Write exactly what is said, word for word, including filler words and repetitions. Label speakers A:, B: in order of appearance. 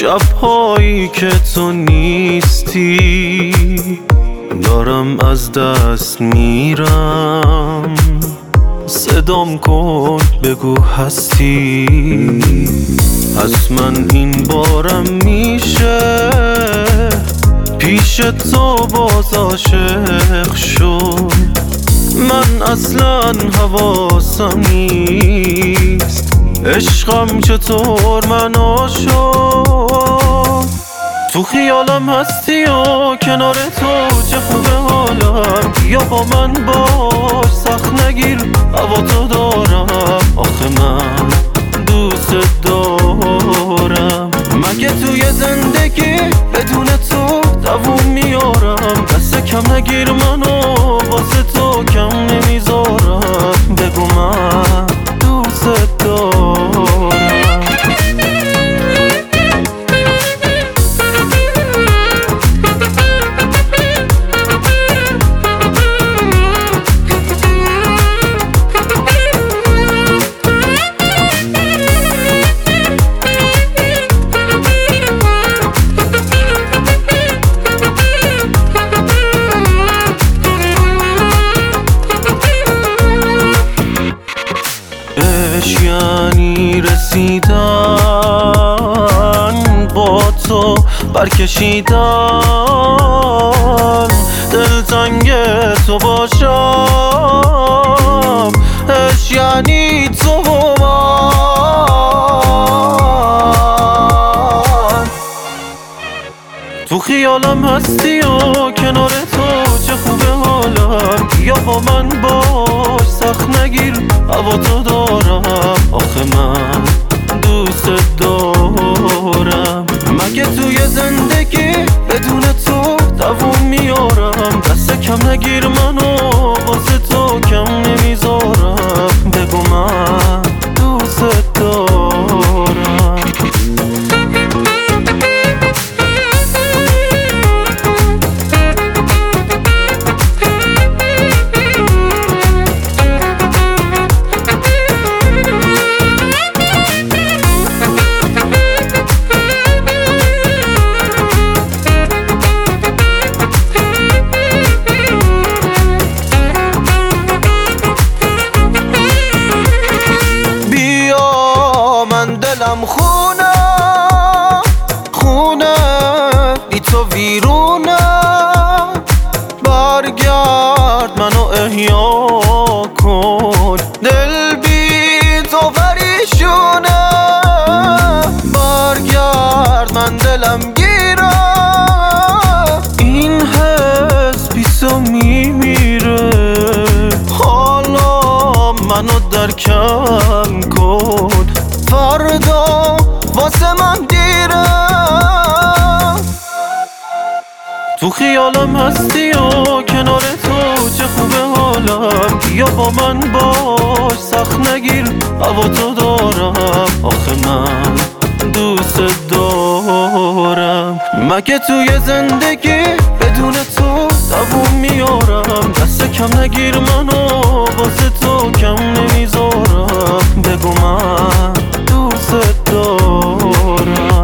A: شبهایی که تو نیستی دارم از دست میرم. صدام کن بگو هستی، از من این بارم میشه پیش تو باز عاشق شد. من اصلا حواسم نیست عشقم چطور منو شد. تو خیالم هستی و کنار تو چه خوبه حالم. یا با من باش سخت نگیر هوا تو دارم. آخه من دوست دارم. مگه توی زندگی بدون تو دووم میارم. دست کم نگیر منو واسه تو کم نمیذارم. بگو من دوست دارم. یعنی رسیدن با تو برکشیدن دلتنگ تو باشم. عشق یعنی تو و من. تو خیالم هستی و کنار تو چه خوبه حالم. یا با من باش سخت نگیر هوا تو دارم. آخه من دوست دارم. مگه توی زندگی بدون تو دووم میارم. دست کم نگیر منو واسه تو کم نمیذارم. بگو من دوست دارم. دلم خونه خونه بی تو ویرونه. برگرد منو احیا کن. دل بی تو پریشونه. برگرد من دلم گیره. این حس بی تو میمیره. حالا منو درکم کن. فردا واسه من دیره. تو خیالم هستی و کنار تو چه خوبه حالم. یا با من باش سخت نگیر هوا تو دارم. آخه من دوست دارم. مگه توی زندگی بدون تو دووم میارم. دست کم نگیر منو واسه تو کم نمیذارم. بگو من دوست دارم.